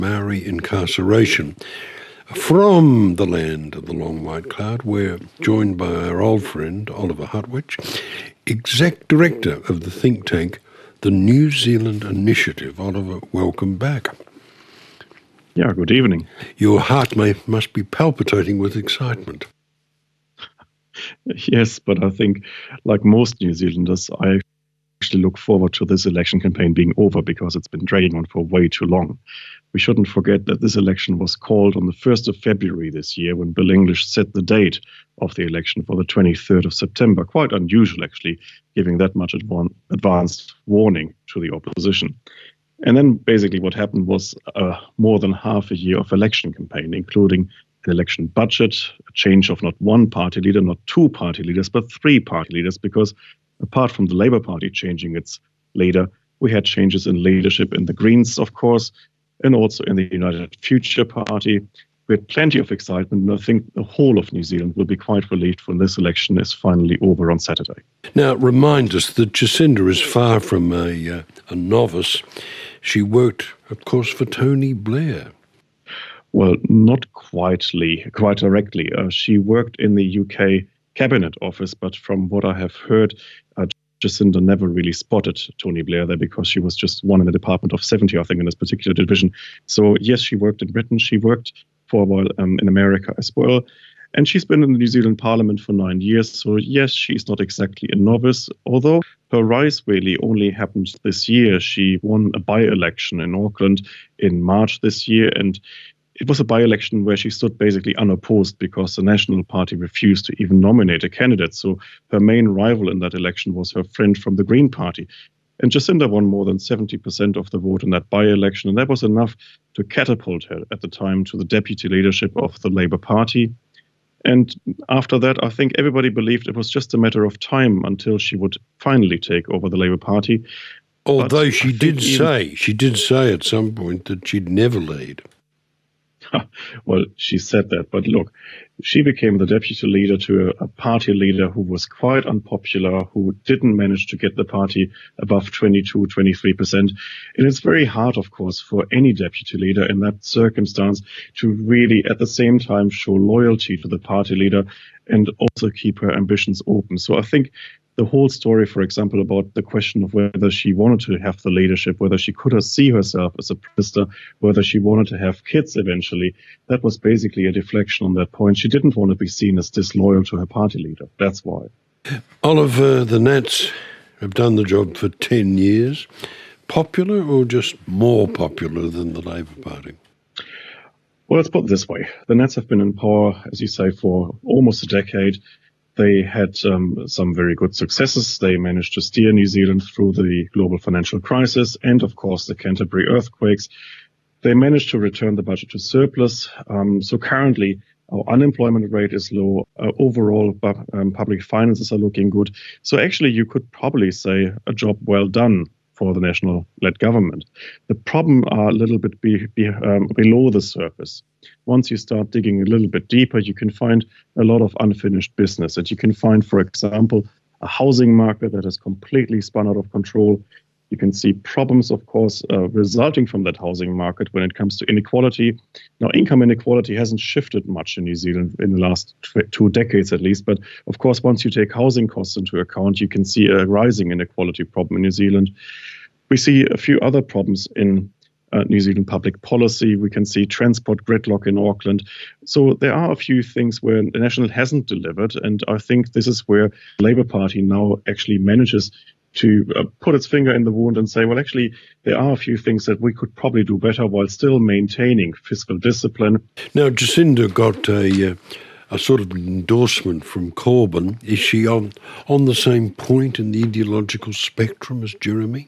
Maori incarceration. From the land of the long white cloud, we're joined by our old friend, Oliver Hutwich, Exec Director of the think tank, the New Zealand Initiative. Oliver, welcome back. Yeah, good evening. Your heart must be palpitating with excitement. Yes, but I think, like most New Zealanders, I actually look forward to this election campaign being over because it's been dragging on for way too long. We shouldn't forget that this election was called on the 1st of February this year when Bill English set the date of the election for the 23rd of September. Quite unusual, actually, giving that much advanced warning to the opposition. And then basically what happened was more than half a year of election campaign, including an election budget, a change of not one party leader, not two party leaders, but three party leaders, because apart from the Labour Party changing its leader, we had changes in leadership in the Greens, of course, and also in the United Future Party. We had plenty of excitement, and I think the whole of New Zealand will be quite relieved when this election is finally over on Saturday. Now, remind us that Jacinda is far from a novice. She worked, of course, for Tony Blair. Well, not quite directly. She worked in the UK Cabinet Office, but from what I have heard, Jacinda never really spotted Tony Blair there because she was just one in a department of 70, I think, in this particular division. So yes, she worked in Britain. She worked for a while in America as well. And she's been in the New Zealand Parliament for 9 years. So yes, she's not exactly a novice, although her rise really only happened this year. She won a by-election in Auckland in March this year. And it was a by-election where she stood basically unopposed because the National Party refused to even nominate a candidate. So her main rival in that election was her friend from the Green Party. And Jacinda won more than 70% of the vote in that by-election. And that was enough to catapult her at the time to the deputy leadership of the Labour Party. And after that, I think everybody believed it was just a matter of time until she would finally take over the Labour Party. Although she did say at some point that she'd never lead. Well, she said that, but look, she became the deputy leader to a party leader who was quite unpopular, who didn't manage to get the party above 23%. And it's very hard, of course, for any deputy leader in that circumstance to really at the same time show loyalty to the party leader and also keep her ambitions open. So I think the whole story, for example, about the question of whether she wanted to have the leadership, whether she could see herself as a minister, whether she wanted to have kids eventually, that was basically a deflection on that point. She didn't want to be seen as disloyal to her party leader. That's why. Oliver, the Nats have done the job for 10 years. Popular or just more popular than the Labour Party? Well, let's put it this way. The Nats have been in power, as you say, for almost a decade. They had some very good successes. They managed to steer New Zealand through the global financial crisis and, of course, the Canterbury earthquakes. They managed to return the budget to surplus. So currently, our unemployment rate is low. Overall, public finances are looking good. So actually, you could probably say a job well done for the national-led government. The problem are a little bit below the surface. Once you start digging a little bit deeper, you can find a lot of unfinished business. And you can find, for example, a housing market that has completely spun out of control. You can see problems, of course, resulting from that housing market when it comes to inequality. Now, income inequality hasn't shifted much in New Zealand in the last 2 decades at least. But, of course, once you take housing costs into account, you can see a rising inequality problem in New Zealand. We see a few other problems in New Zealand public policy. We can see transport gridlock in Auckland. So there are a few things where the National hasn't delivered. And I think this is where the Labour Party now actually manages to put its finger in the wound and say, well, actually, there are a few things that we could probably do better while still maintaining fiscal discipline. Now, Jacinda got a sort of endorsement from Corbyn. Is she on the same point in the ideological spectrum as Jeremy?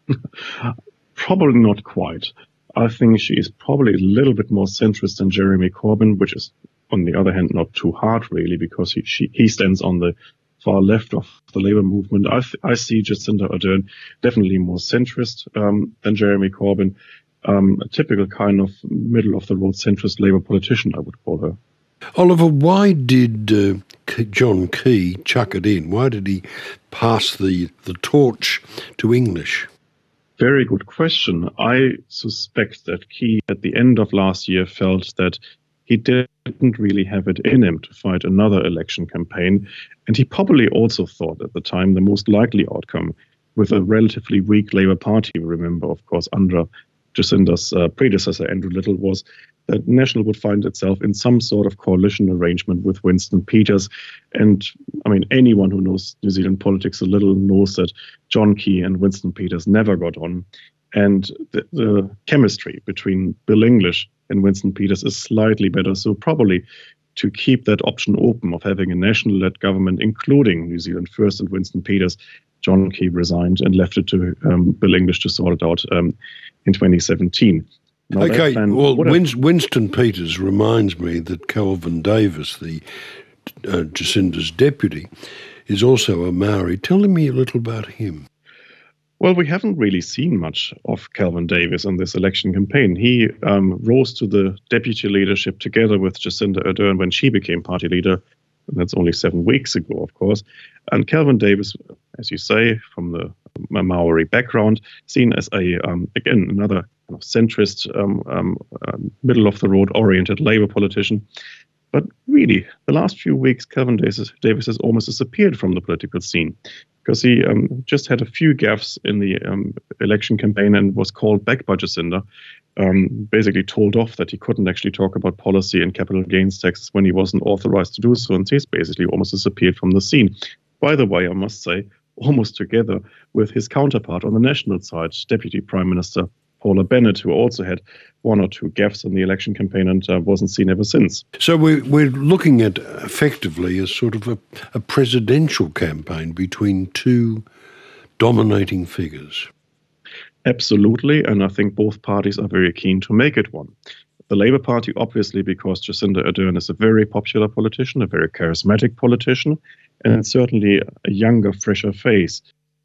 Probably not quite. I think she is probably a little bit more centrist than Jeremy Corbyn, which is, on the other hand, not too hard, really, because he stands on the far left of the Labour movement. I see Jacinda Ardern definitely more centrist than Jeremy Corbyn, a typical kind of middle-of-the-road centrist Labour politician, I would call her. Oliver, why did John Key chuck it in? Why did he pass the torch to English? Very good question. I suspect that Key at the end of last year felt that he didn't really have it in him to fight another election campaign. And he probably also thought at the time the most likely outcome with a relatively weak Labour Party, remember, of course, under Jacinda's predecessor, Andrew Little, was that National would find itself in some sort of coalition arrangement with Winston Peters. And I mean, anyone who knows New Zealand politics a little knows that John Key and Winston Peters never got on. And the chemistry between Bill English and Winston Peters is slightly better. So probably to keep that option open of having a national-led government, including New Zealand First and Winston Peters, John Key resigned and left it to Bill English to sort it out in 2017. Now, okay, well, Winston Peters reminds me that Kelvin Davis, the Jacinda's deputy, is also a Maori. Tell me a little about him. Well, we haven't really seen much of Kelvin Davis in this election campaign. He rose to the deputy leadership together with Jacinda Ardern when she became party leader. And that's only 7 weeks ago, of course. And Kelvin Davis, as you say, from the Maori background, seen as again, another kind of centrist, middle-of-the-road oriented Labour politician. But really, the last few weeks, Kelvin Davis has almost disappeared from the political scene because he just had a few gaffes in the election campaign and was called back by Jacinda, basically told off that he couldn't actually talk about policy and capital gains taxes when he wasn't authorized to do so, and he's basically almost disappeared from the scene. By the way, I must say, almost together with his counterpart on the national side, Deputy Prime Minister Paula Bennett, who also had one or two gaffes in the election campaign and wasn't seen ever since. So we're looking at effectively a sort of a presidential campaign between two dominating figures. Absolutely, and I think both parties are very keen to make it one. The Labour Party, obviously, because Jacinda Ardern is a very popular politician, a very charismatic politician, and certainly a younger, fresher face.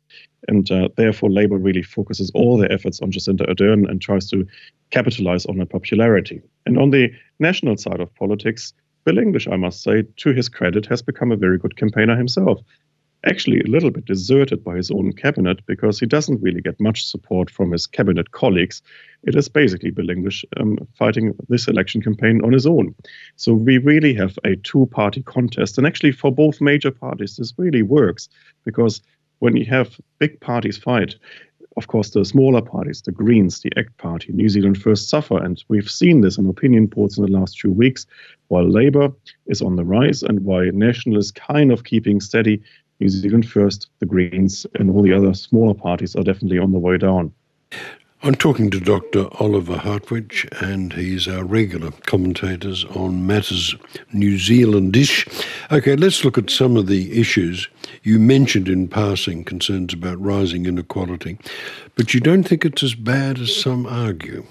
And therefore, Labour really focuses all their efforts on Jacinda Ardern and tries to capitalize on her popularity. And on the national side of politics, Bill English, I must say, to his credit, has become a very good campaigner himself. Actually, a little bit deserted by his own cabinet because he doesn't really get much support from his cabinet colleagues. It is basically Bill English fighting this election campaign on his own. So we really have a two-party contest. And actually, for both major parties, this really works because when you have big parties fight, of course, the smaller parties, the Greens, the ACT Party, New Zealand First suffer. And we've seen this in opinion polls in the last few weeks, while Labour is on the rise and while National is kind of keeping steady. New Zealand First, the Greens, and all the other smaller parties are definitely on the way down. I'm talking to Dr. Oliver Hartwich, and he's our regular commentators on matters New Zealandish. Okay, let's look at some of the issues. You mentioned in passing concerns about rising inequality, but you don't think it's as bad as some argue.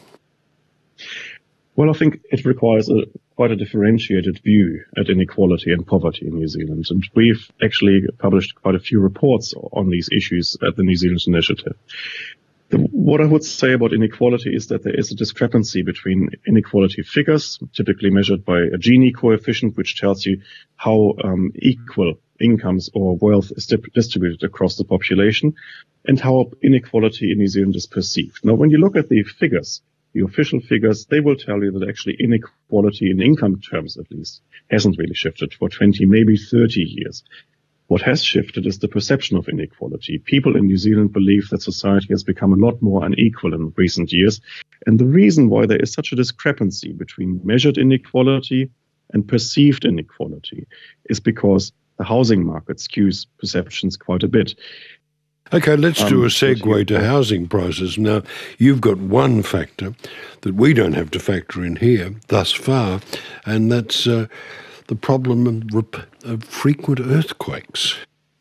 Well, I think it requires quite a differentiated view at inequality and poverty in New Zealand. And we've actually published quite a few reports on these issues at the New Zealand Initiative. What I would say about inequality is that there is a discrepancy between inequality figures, typically measured by a Gini coefficient, which tells you how equal incomes or wealth is distributed across the population, and how inequality in New Zealand is perceived. Now, when you look at the figures, the official figures, they will tell you that actually inequality in income terms, at least, hasn't really shifted for 20, maybe 30 years. What has shifted is the perception of inequality. People in New Zealand believe that society has become a lot more unequal in recent years. And the reason why there is such a discrepancy between measured inequality and perceived inequality is because the housing market skews perceptions quite a bit. Okay, let's do a segue to housing prices. Now, you've got one factor that we don't have to factor in here thus far, and that's the problem of frequent earthquakes.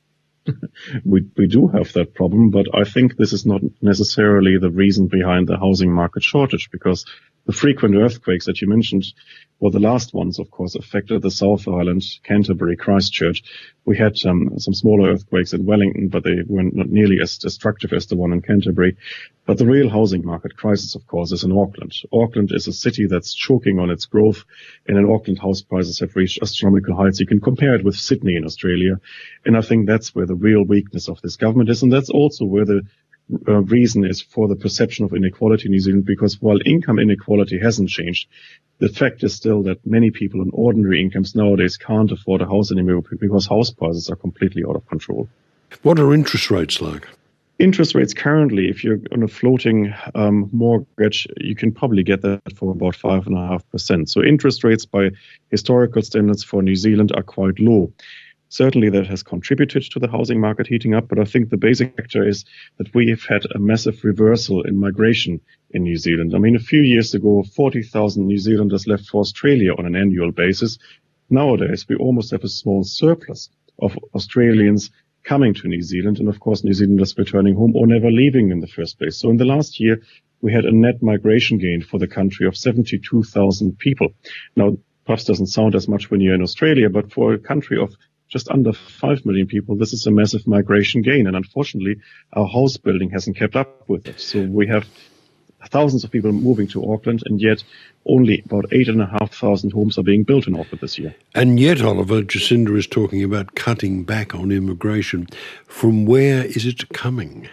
We do have that problem, but I think this is not necessarily the reason behind the housing market shortage, because the frequent earthquakes that you mentioned, well, the last ones, of course, affected the South Island, Canterbury, Christchurch. We had some smaller earthquakes in Wellington, but they were not nearly as destructive as the one in Canterbury. But the real housing market crisis, of course, is in Auckland. Auckland is a city that's choking on its growth, and in Auckland, house prices have reached astronomical heights. You can compare it with Sydney in Australia, and I think that's where the real weakness of this government is, and that's also where the reason is for the perception of inequality in New Zealand, because while income inequality hasn't changed, the fact is still that many people on ordinary incomes nowadays can't afford a house anymore because house prices are completely out of control. What are interest rates like? Interest rates currently, if you're on a floating mortgage, you can probably get that for about 5.5%. So interest rates by historical standards for New Zealand are quite low. Certainly that has contributed to the housing market heating up, but I think the basic factor is that we have had a massive reversal in migration in New Zealand. I mean, a few years ago, 40,000 New Zealanders left for Australia on an annual basis. Nowadays, we almost have a small surplus of Australians coming to New Zealand, and of course New Zealanders returning home or never leaving in the first place. So in the last year, we had a net migration gain for the country of 72,000 people. Now, perhaps doesn't sound as much when you're in Australia, but for a country of just under 5 million people, this is a massive migration gain. And unfortunately, our house building hasn't kept up with it. So we have thousands of people moving to Auckland, and yet only about 8,500 homes are being built in Auckland this year. And yet, Oliver, Jacinda is talking about cutting back on immigration. From where is it coming?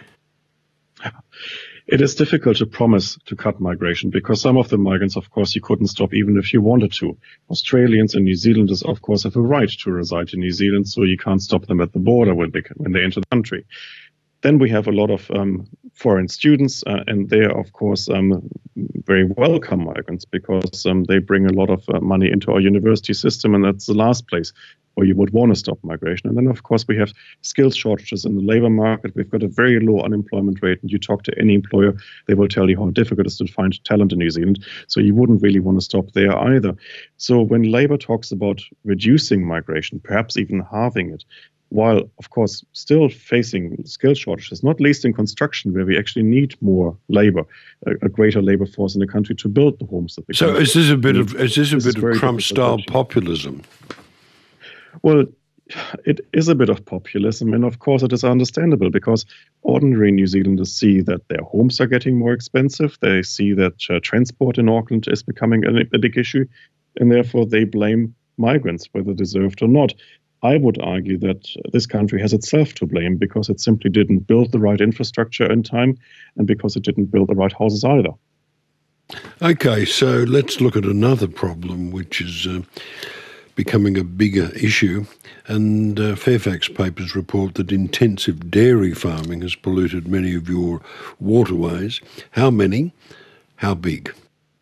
It is difficult to promise to cut migration because some of the migrants, of course, you couldn't stop even if you wanted to. Australians and New Zealanders, of course, have a right to reside in New Zealand, so you can't stop them at the border when they enter the country. Then we have a lot of foreign students, and they are, of course, very welcome migrants because they bring a lot of money into our university system, and that's the last place where you would want to stop migration. And then, of course, we have skills shortages in the labor market. We've got a very low unemployment rate, and you talk to any employer, they will tell you how difficult it is to find talent in New Zealand. So you wouldn't really want to stop there either. So when Labour talks about reducing migration, perhaps even halving it, while, of course, still facing skill shortages, not least in construction, where we actually need more labor, a greater labor force in the country to build the homes that we So can. is this a bit of Trump-style populism? Well, it is a bit of populism, and of course it is understandable because ordinary New Zealanders see that their homes are getting more expensive. They see that transport in Auckland is becoming a big issue, and therefore they blame migrants, whether deserved or not. I would argue that this country has itself to blame because it simply didn't build the right infrastructure in time and because it didn't build the right houses either. Okay, so let's look at another problem which is becoming a bigger issue, and Fairfax papers report that intensive dairy farming has polluted many of your waterways. How many? How big?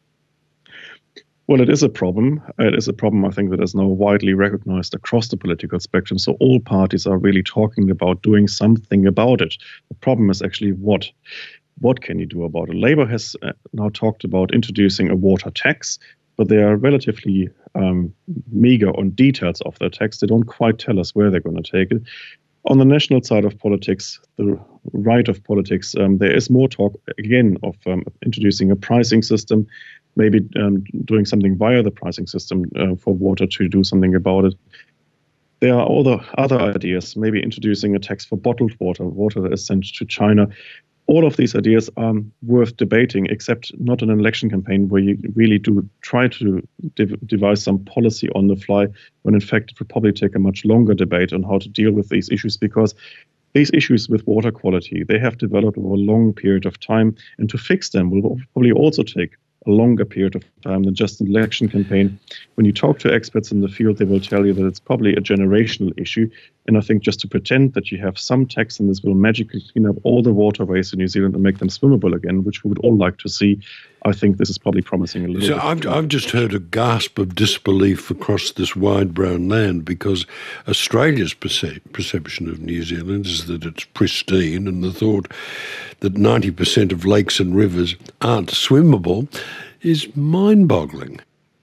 Well, it is a problem. It is a problem, I think, that is now widely recognized across the political spectrum. So all parties are really talking about doing something about it. The problem is actually what? What can you do about it? Labour has now talked about introducing a water tax, but they are relatively meager on details of their tax. They don't quite tell us where they're going to take it. On the national side of politics, the right of politics, there is more talk, again, of introducing a pricing system, maybe doing something via the pricing system for water to do something about it. There are other ideas, maybe introducing a tax for bottled water that is sent to China. All of these ideas are worth debating, except not an election campaign where you really do try to devise some policy on the fly, when in fact it would probably take a much longer debate on how to deal with these issues, because these issues with water quality, they have developed over a long period of time, and to fix them will probably also take a longer period of time than just an election campaign. When you talk to experts in the field, they will tell you that it's probably a generational issue. And I think just to pretend that you have some tax and this will magically clean up all the waterways in New Zealand and make them swimmable again, which we would all like to see, I think this is probably promising a little bit. So I've just heard a gasp of disbelief across this wide brown land, because Australia's perception of New Zealand is that it's pristine, and the thought that 90% of lakes and rivers aren't swimmable is mind-boggling.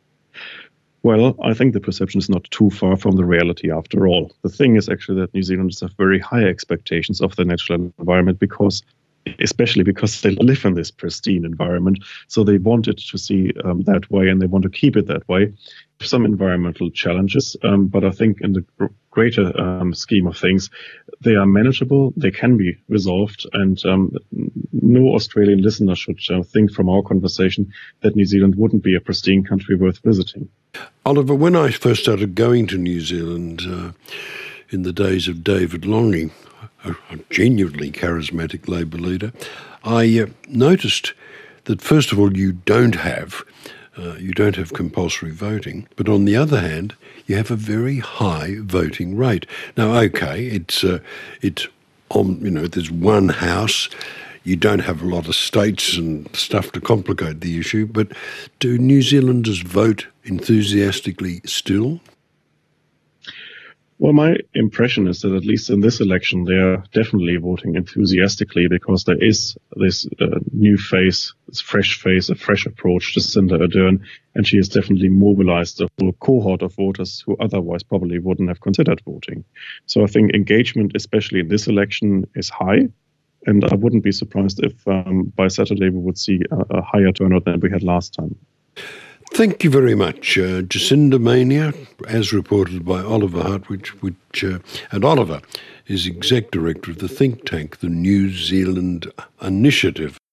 Well, I think the perception is not too far from the reality after all. The thing is actually that New Zealanders have very high expectations of the natural environment, especially because they live in this pristine environment. So they want it to see that way, and they want to keep it that way. Some environmental challenges, but I think in the greater scheme of things, they are manageable, they can be resolved, and no Australian listener should think from our conversation that New Zealand wouldn't be a pristine country worth visiting. Oliver, when I first started going to New Zealand in the days of David Lange, a genuinely charismatic Labor leader. I noticed that, first of all, you don't have compulsory voting, but on the other hand, you have a very high voting rate. Now, okay, it's on, there's one house. You don't have a lot of states and stuff to complicate the issue, but do New Zealanders vote enthusiastically still? Well, my impression is that at least in this election, they are definitely voting enthusiastically because there is this new face, this fresh face, a fresh approach to Jacinda Ardern, and she has definitely mobilized a whole cohort of voters who otherwise probably wouldn't have considered voting. So I think engagement, especially in this election, is high, and I wouldn't be surprised if by Saturday we would see a higher turnout than we had last time. Thank you very much. Jacinda Mania, as reported by Oliver Hartwich, and Oliver is Exec Director of the think tank, the New Zealand Initiative.